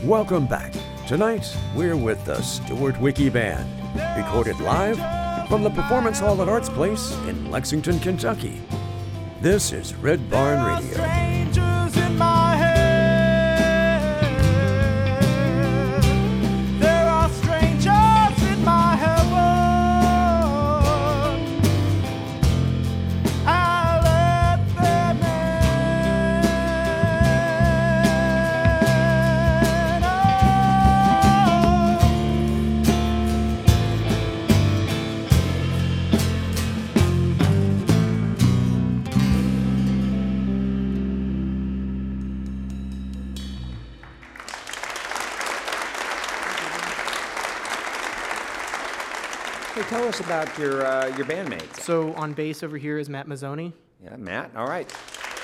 Welcome back. Tonight, we're with the Stuart Wiki Band, recorded live from the Performance Hall at Arts Place in Lexington, Kentucky. This is Red Barn Radio. Strangers in my head. There are strangers in my heaven. I let them in. Hey, tell us about your bandmates. So on bass over here is Matt Mazzoni. Yeah, Matt. All right.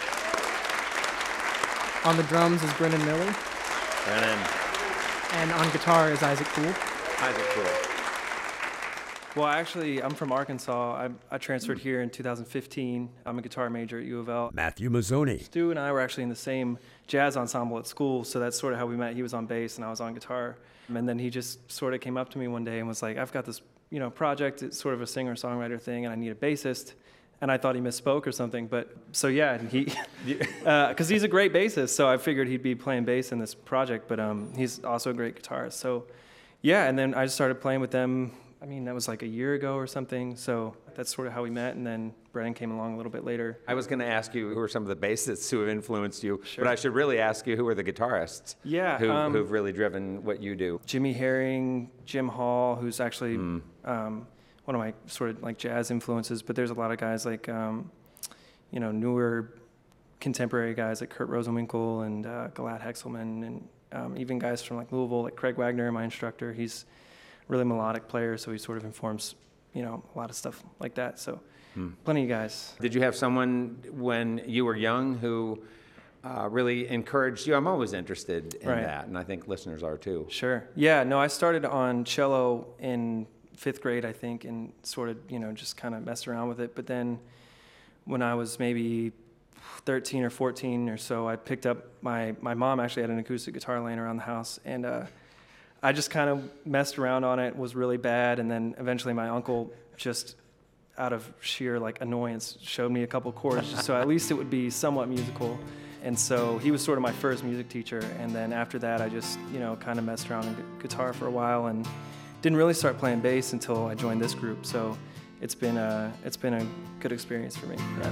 On the drums is Brennan Miller. Brennan. And on guitar is Isaac Poole. Isaac Poole. Well, actually, I'm from Arkansas. I transferred here in 2015. I'm a guitar major at U of L. Matthew Mazzoni. Stu and I were actually in the same jazz ensemble at school, so that's sort of how we met. He was on bass and I was on guitar. And then he just sort of came up to me one day and was like, I've got this, project. It's sort of a singer-songwriter thing, and I need a bassist. And I thought he misspoke or something, but so yeah, he, because he's a great bassist, so I figured he'd be playing bass in this project, but he's also a great guitarist. So yeah, and then I just started playing with them. I mean, that was like a year ago or something, so that's sort of how we met, and then Brennan came along a little bit later. I was going to ask you who are some of the bassists who have influenced you, Sure. but I should really ask you who are the guitarists who've really driven what you do. Jimmy Herring, Jim Hall, who's actually one of my sort of like jazz influences, but there's a lot of guys like, newer contemporary guys like Kurt Rosenwinkel and Galad Hexelman, and even guys from like Louisville, like Craig Wagner, my instructor. He's a really melodic player, so he sort of informs, a lot of stuff like that. So plenty of guys. Did you have someone when you were young who really encouraged you? I'm always interested in Right. that, and I think listeners are too. Sure. Yeah, no, I started on cello in 5th grade, I think, and sort of, just kind of messed around with it. But then when I was maybe 13 or 14 or so, I picked up, my mom actually had an acoustic guitar laying around the house, and I just kind of messed around on it, was really bad, and then eventually my uncle just out of sheer like annoyance showed me a couple chords just so at least it would be somewhat musical. And so he was sort of my first music teacher, and then after that I just, kind of messed around on guitar for a while and didn't really start playing bass until I joined this group. So it's been a good experience for me. Yeah.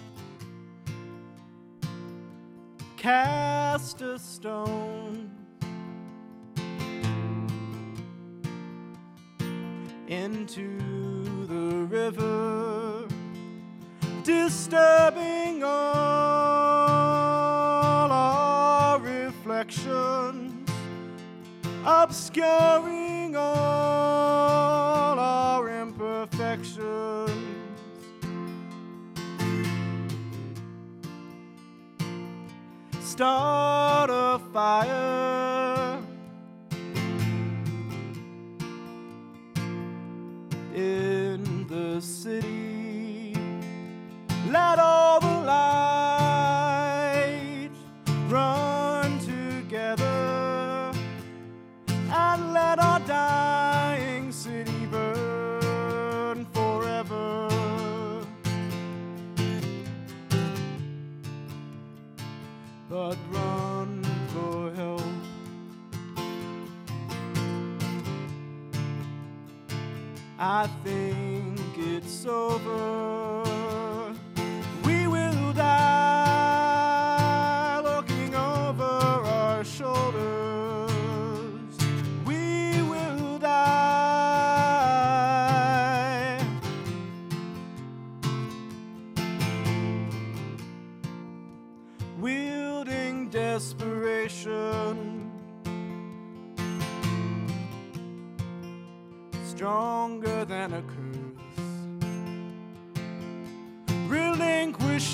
Cast a stone into the river, disturbing all our reflections, obscuring all our imperfections. Start a fire in the city. Let all the lights run together, and let our dying city burn forever. But run for help. I think it's over. We will die looking over our shoulders. We will die. Wielding desperation, stronger than a curse. Relinquish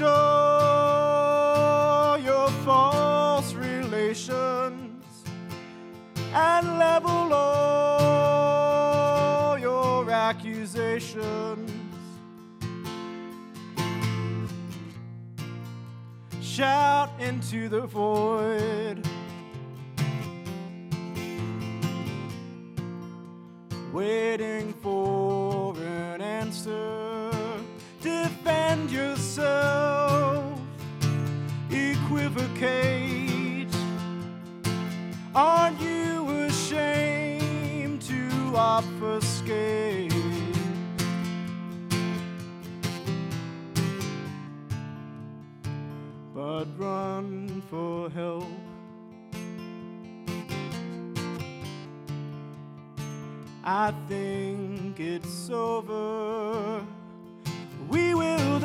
all your false relations and level all your accusations. Shout into the void. waiting for an answer. Defend yourself, equivocate. Aren't you ashamed to obfuscate? But run for help. I think it's over. We will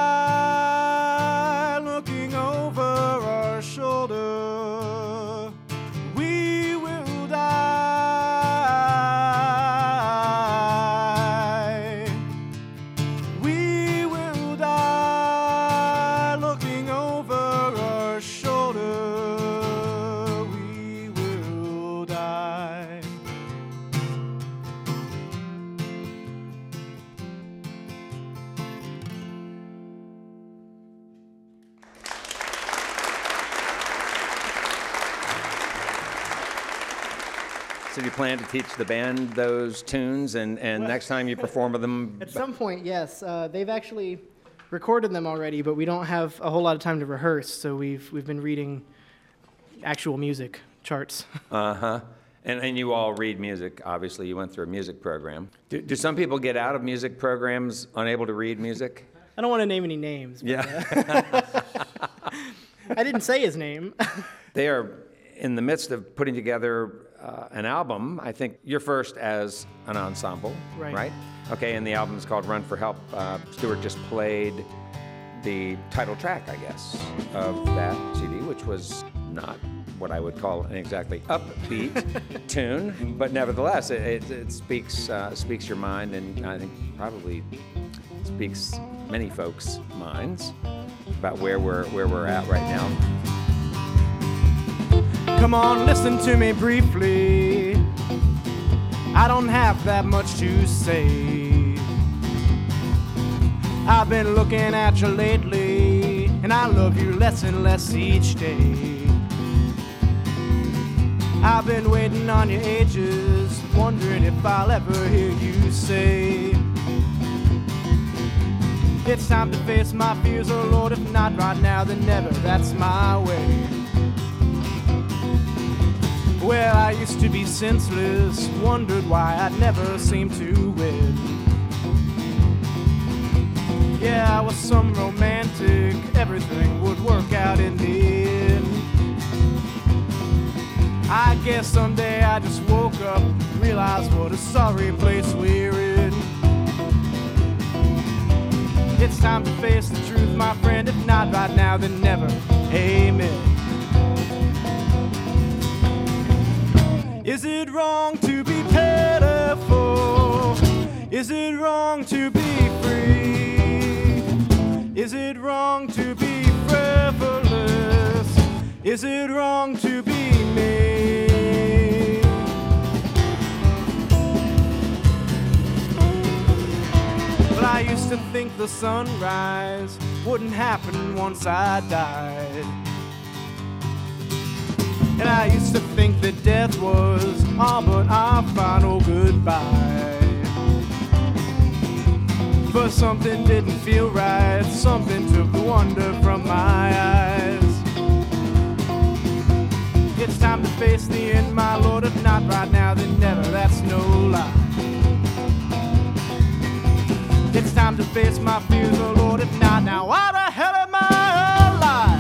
die looking over our shoulder. We will die. We will die looking over our shoulder. We will die. So do you plan to teach the band those tunes, and next time you perform with them? At some point, yes. They've actually recorded them already, but we don't have a whole lot of time to rehearse, so we've been reading actual music charts. Uh-huh. And you all read music, obviously. You went through a music program. Do some people get out of music programs unable to read music? I don't want to name any names. But, Yeah. I didn't say his name. They are in the midst of putting together an album. I think you're first as an ensemble, Right. Okay, and the album is called Run for Help. Stuart just played the title track, I guess, of that CD, which was not what I would call an exactly upbeat tune, but nevertheless, it speaks your mind, and I think probably speaks many folks' minds about where we're at right now. Come on, listen to me briefly. I don't have that much to say. I've been looking at you lately, and I love you less and less each day. I've been waiting on your ages, wondering if I'll ever hear you say, it's time to face my fears, oh Lord, if not right now, then never, that's my way. Well, I used to be senseless, wondered why I'd never seem to win. Yeah, I was some romantic, everything would work out in the end. I guess someday I just woke up, realized what a sorry place we're in. It's time to face the truth, my friend, if not right now, then never. Amen. Is it wrong to be pitiful? Is it wrong to be free? Is it wrong to be frivolous? Is it wrong to be me? But I used to think the sunrise wouldn't happen once I died. And I used to think that death was all but our final goodbye. But something didn't feel right, something took the wonder from my eyes. It's time to face the end, my Lord, if not right now, then never, that's no lie. It's time to face my fears, oh Lord, if not now, why the hell am I alive?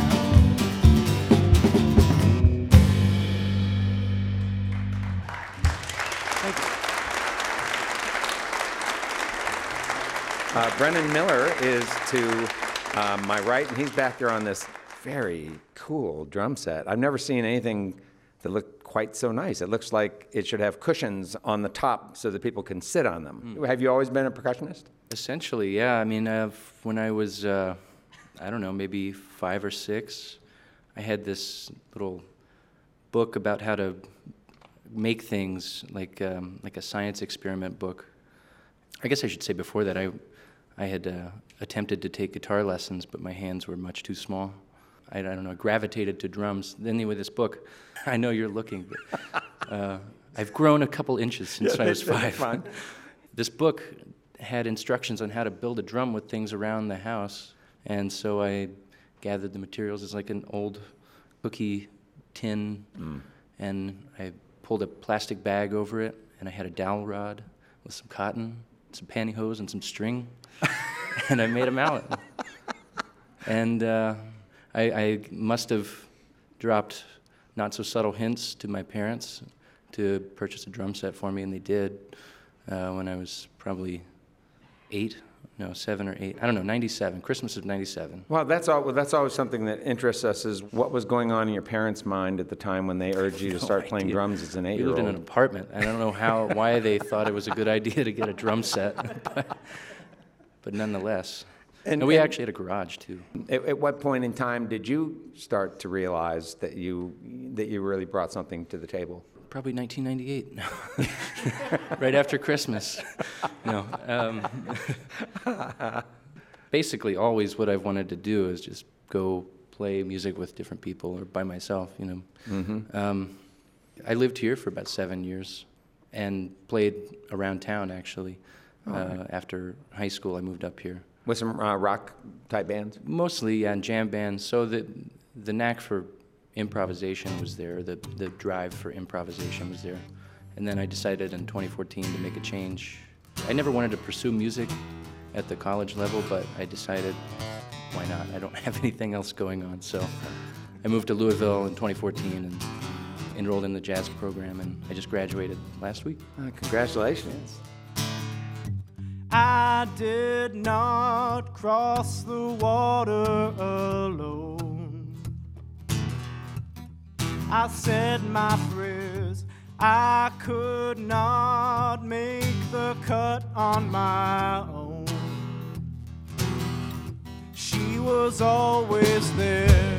Brennan Miller is to my right, and he's back there on this very cool drum set. I've never seen anything that looked quite so nice. It looks like it should have cushions on the top so that people can sit on them. Have you always been a percussionist? Essentially, yeah. I mean, when I was, I don't know, maybe 5 or 6, I had this little book about how to make things, like a science experiment book. I guess I should say before that I had attempted to take guitar lessons, but my hands were much too small. I don't know, gravitated to drums. Anyway, this book, I know you're looking, but I've grown a couple inches since I was that's 5. fine. This book had instructions on how to build a drum with things around the house, and so I gathered the materials. It's like an old cookie tin, and I pulled a plastic bag over it, and I had a dowel rod with some cotton, some pantyhose, and some string, and I made a mallet. And I must have dropped not-so-subtle hints to my parents to purchase a drum set for me, and they did when I was probably 7 or 8. I don't know, 97, Christmas of 97. Well, that's always something that interests us, is what was going on in your parents' mind at the time when they urged you to start playing drums as an We lived in an 8-year-old. apartment. I don't know why they thought it was a good idea to get a drum set, but nonetheless. And we actually had a garage, too. At what point in time did you start to realize that you really brought something to the table? Probably 1998. Right after Christmas. No. Basically, always what I've wanted to do is just go play music with different people or by myself, I lived here for about 7 years and played around town, actually. After high school, I moved up here. With some rock-type bands? Mostly, yeah, and jam bands. So the knack for improvisation was there, the drive for improvisation was there. And then I decided in 2014 to make a change. I never wanted to pursue music at the college level, but I decided, why not? I don't have anything else going on. So I moved to Louisville in 2014 and enrolled in the jazz program, and I just graduated last week. Congratulations. I did not cross the water alone. I said my prayers. I could not make the cut on my own. She was always there.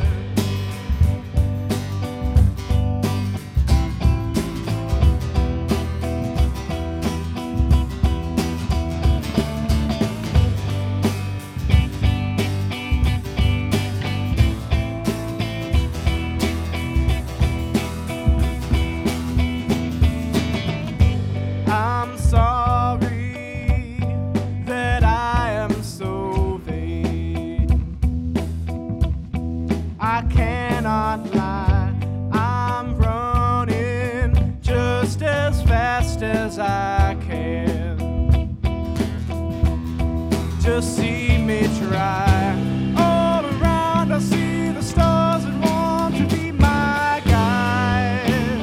I'm sorry that I am so vain. I cannot lie. I'm running just as fast as I can. Just see me try. All around I see the stars that want to be my guide.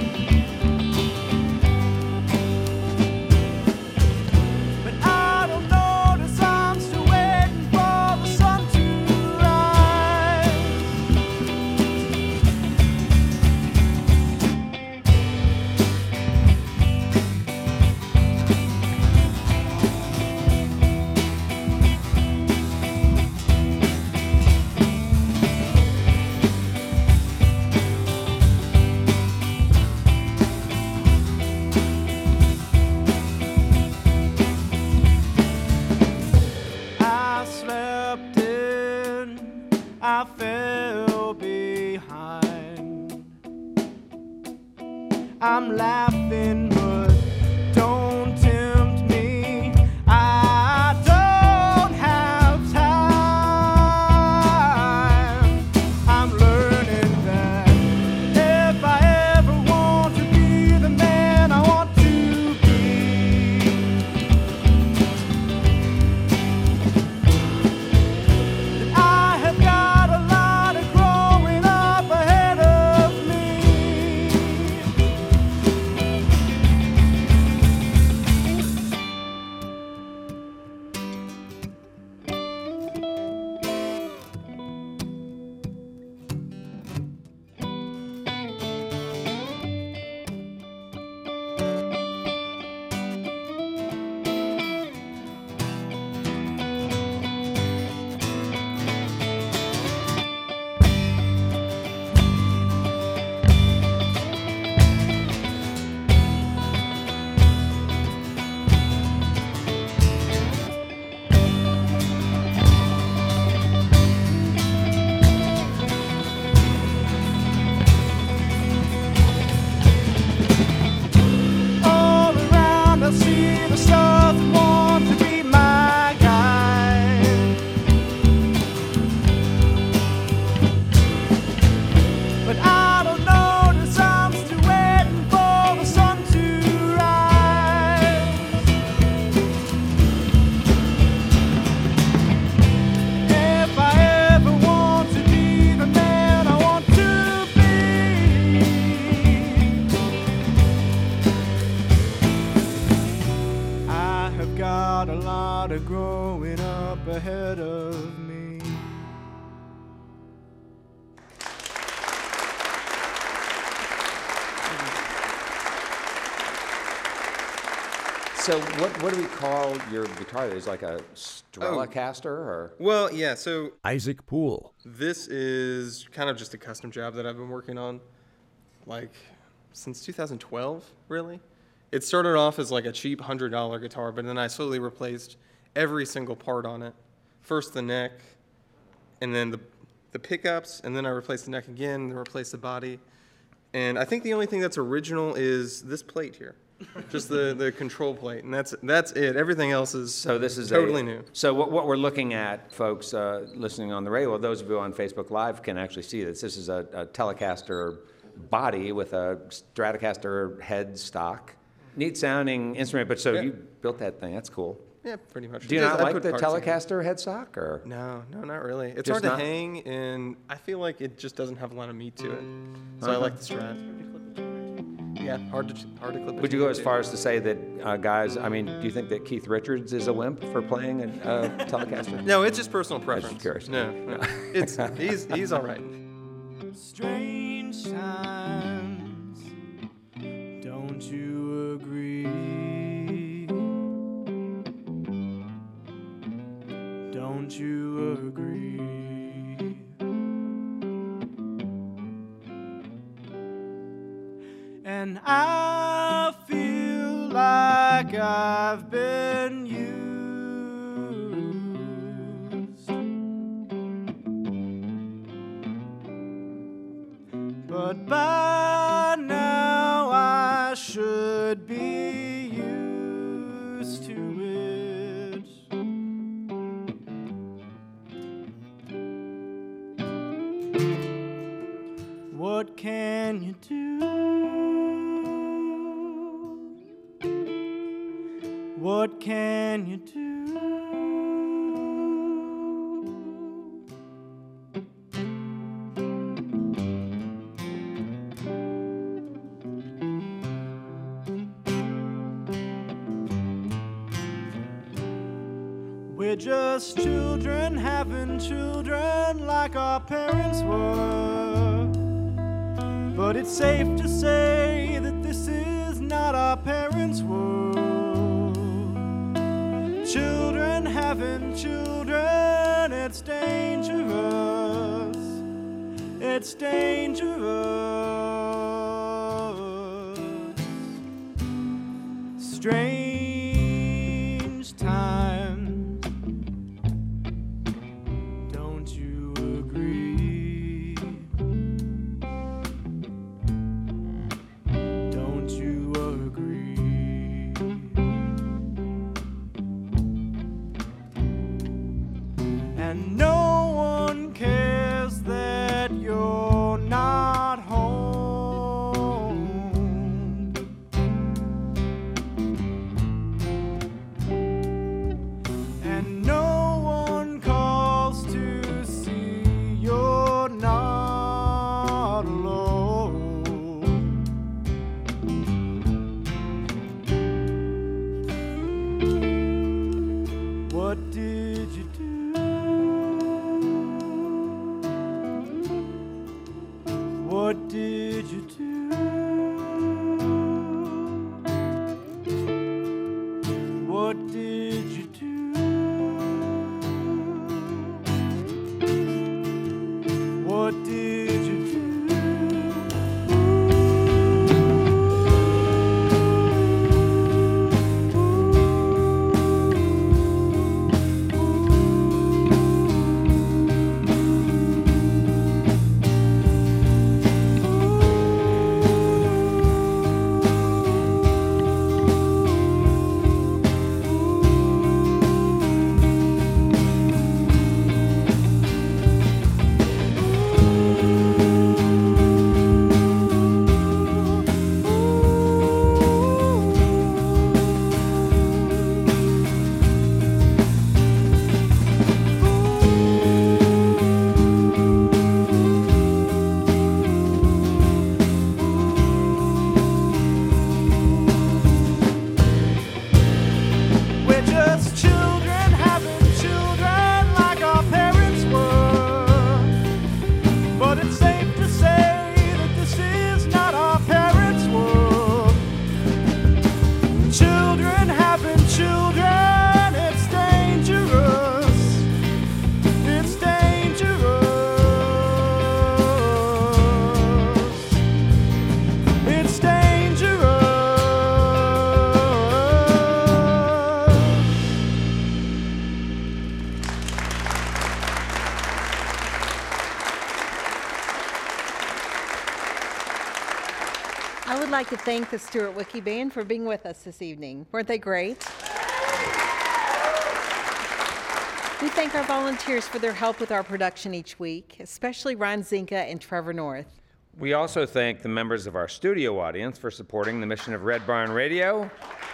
But I don't notice I'm still waiting for the sun to rise. I slept in, I fell behind. I'm laughing, but don't tempt me. I don't have time. I'm learning that if I ever want to be the man I want to be, I have got a lot of growing up ahead of me. started growing up ahead of me. So what do we call your guitar? Is like a Stratocaster or? Well, yeah, so Isaac Poole. this is kind of just a custom job that I've been working on, like, since 2012, really. It started off as like a cheap $100 guitar, but then I slowly replaced every single part on it. First the neck, and then the pickups, and then I replaced the neck again, then replaced the body. And I think the only thing that's original is this plate here. Just the control plate, and that's it. Everything else is So this is totally new. So what we're looking at, folks listening on the radio, well, those of you on Facebook Live can actually see this. This is a Telecaster body with a Stratocaster head stock. Neat sounding instrument, but so Yeah. you built that thing. That's cool. Yeah, pretty much. Do you Because not I like put the parts in it. Telecaster headstock or? No, not really. It's Just hard to not? hang, and I feel like it just doesn't have a lot of meat to it. So I like the Strat. Yeah, hard to clip. Would you go as far as to say that guys? I mean, do you think that Keith Richards is a wimp for playing a Telecaster? No, it's just personal preference. curious. No. It's he's all right. Strange times, don't you agree? Don't you agree? And I feel like I've been used, but by now I should be used to it. What can you do? What can you do? We're just children having children like our parents were. But it's safe to say that this is not our parents' world. Children having children, it's dangerous. It's dangerous. Strange times, don't you agree? Don't you agree? And no one cares that you're not home. would like to thank the Stewart Wiki Band for being with us this evening. Weren't they great? We thank our volunteers for their help with our production each week, especially Ron Zinka and Trevor North. We also thank the members of our studio audience for supporting the mission of Red Barn Radio,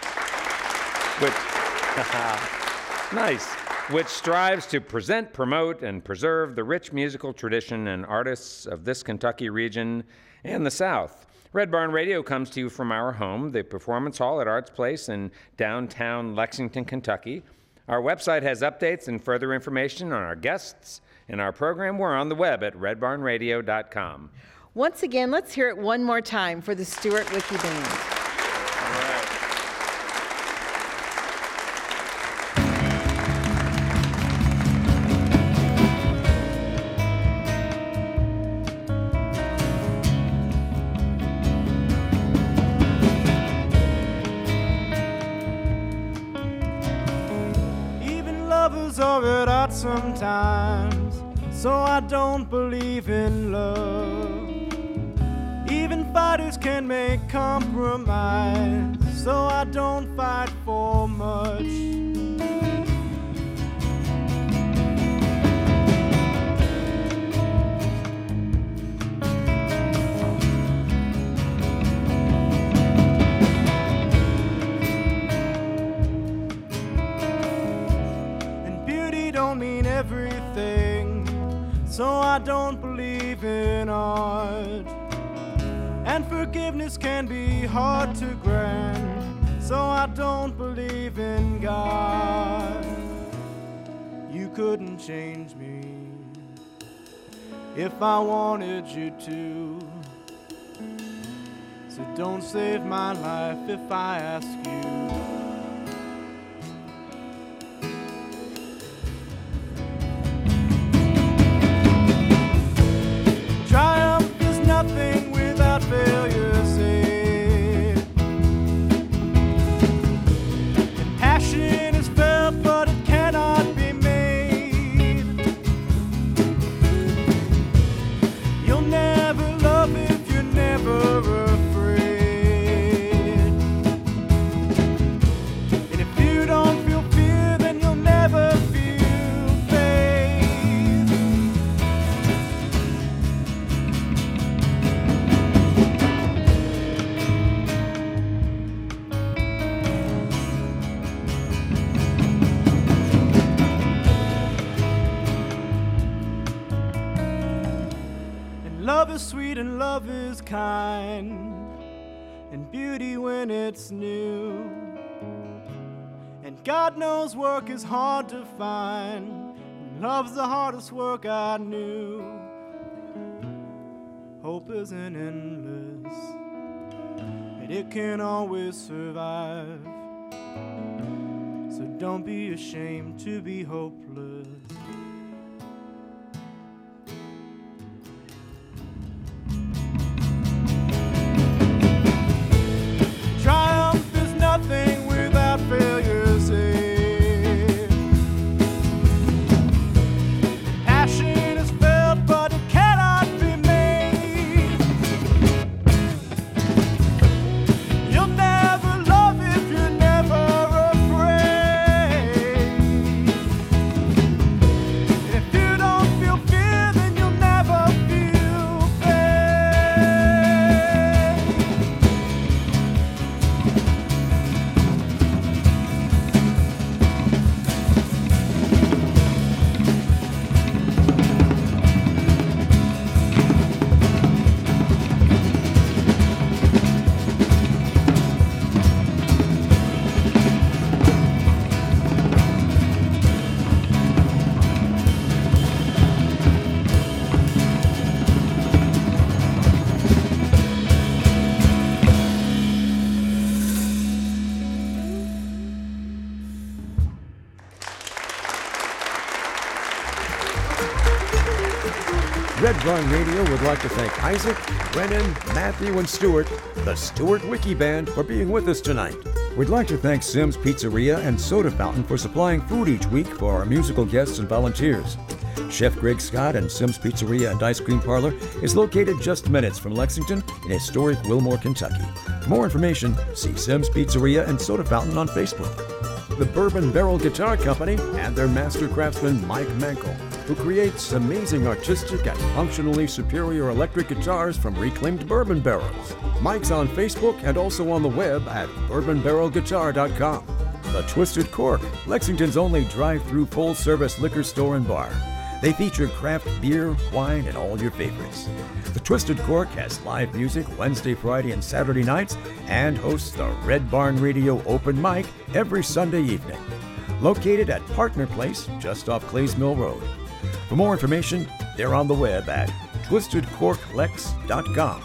which strives to present, promote, and preserve the rich musical tradition and artists of this Kentucky region and the South. Red Barn Radio comes to you from our home, the Performance Hall at Arts Place in downtown Lexington, Kentucky. Our website has updates and further information on our guests and our program. We're on the web at redbarnradio.com. Once again, let's hear it one more time for the Stewart Wiki Band. Are at odds sometimes, so I don't believe in love. Even fighters can make compromise, so I don't fight for much. So I don't believe in art, and forgiveness can be hard to grant, so I don't believe in God. You couldn't change me if I wanted you to, so don't save my life if I ask you. Triumph is nothing without failure, say. And passion is felt, but it cannot be made. You'll never love if you're never afraid. And if you don't feel fear, then you'll never feel faith. Love is sweet and love is kind, and beauty when it's new. And God knows work is hard to find, and love's the hardest work I knew. Hope isn't endless, and it can always survive. So don't be ashamed to be hopeless. Triumph is nothing without failure, say. Passion is felt, but it cannot be made. You'll never love if you're never afraid. And if you don't feel fear, then you'll never feel pain. Red Barn Radio would like to thank Isaac, Brennan, Matthew, and Stuart, the Stewart Wiki Band, for being with us tonight. We'd like to thank Sim's Pizzeria and Soda Fountain for supplying food each week for our musical guests and volunteers. Chef Greg Scott and Sim's Pizzeria and Ice Cream Parlor is located just minutes from Lexington in historic Wilmore, Kentucky. For more information, see Sim's Pizzeria and Soda Fountain on Facebook. The Bourbon Barrel Guitar Company and their master craftsman Mike Mankel, who creates amazing artistic and functionally superior electric guitars from reclaimed bourbon barrels. Mike's on Facebook and also on the web at bourbonbarrelguitar.com. The Twisted Cork, Lexington's only drive-through full-service liquor store and bar. They feature craft beer, wine, and all your favorites. The Twisted Cork has live music Wednesday, Friday, and Saturday nights and hosts the Red Barn Radio Open Mic every Sunday evening. Located at Partner Place, just off Clays Mill Road. For more information, they're on the web at twistedcorklex.com.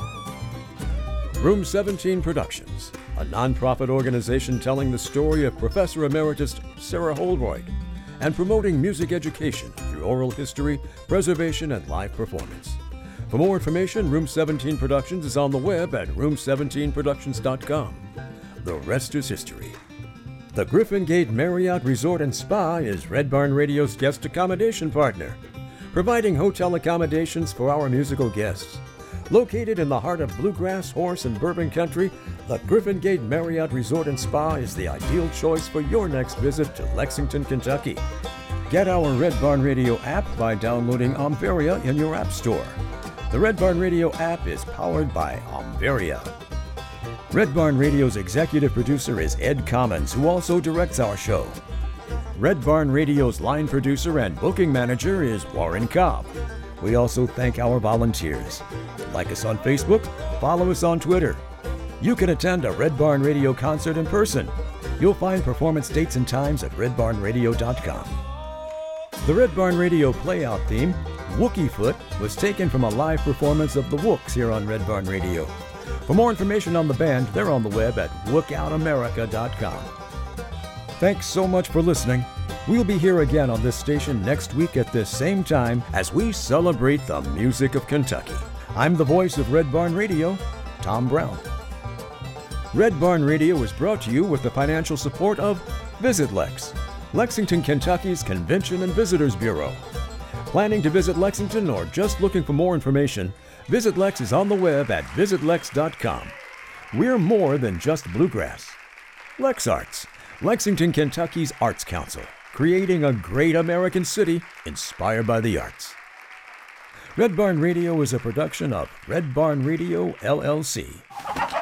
Room 17 Productions, a nonprofit organization telling the story of Professor Emeritus Sarah Holroyd and promoting music education through oral history, preservation, and live performance. For more information, Room 17 Productions is on the web at room17productions.com. The rest is history. The Griffin Gate Marriott Resort and Spa is Red Barn Radio's guest accommodation partner, providing hotel accommodations for our musical guests. Located in the heart of bluegrass, horse, and bourbon country, the Griffin Gate Marriott Resort and Spa is the ideal choice for your next visit to Lexington, Kentucky. Get our Red Barn Radio app by downloading Omveria in your app store. The Red Barn Radio app is powered by Omveria. Red Barn Radio's executive producer is Ed Commons, who also directs our show. Red Barn Radio's line producer and booking manager is Warren Cobb. We also thank our volunteers. Like us on Facebook, follow us on Twitter. You can attend a Red Barn Radio concert in person. You'll find performance dates and times at redbarnradio.com. The Red Barn Radio playout theme, Wookie Foot, was taken from a live performance of the Wooks here on Red Barn Radio. For more information on the band, they're on the web at wookoutamerica.com. Thanks so much for listening. We'll be here again on this station next week at this same time as we celebrate the music of Kentucky. I'm the voice of Red Barn Radio, Tom Brown. Red Barn Radio is brought to you with the financial support of Visit Lex, Lexington, Kentucky's Convention and Visitors Bureau. Planning to visit Lexington or just looking for more information, Visit Lex is on the web at visitlex.com. We're more than just bluegrass. Lex Arts, Lexington, Kentucky's Arts Council, creating a great American city inspired by the arts. Red Barn Radio is a production of Red Barn Radio, LLC.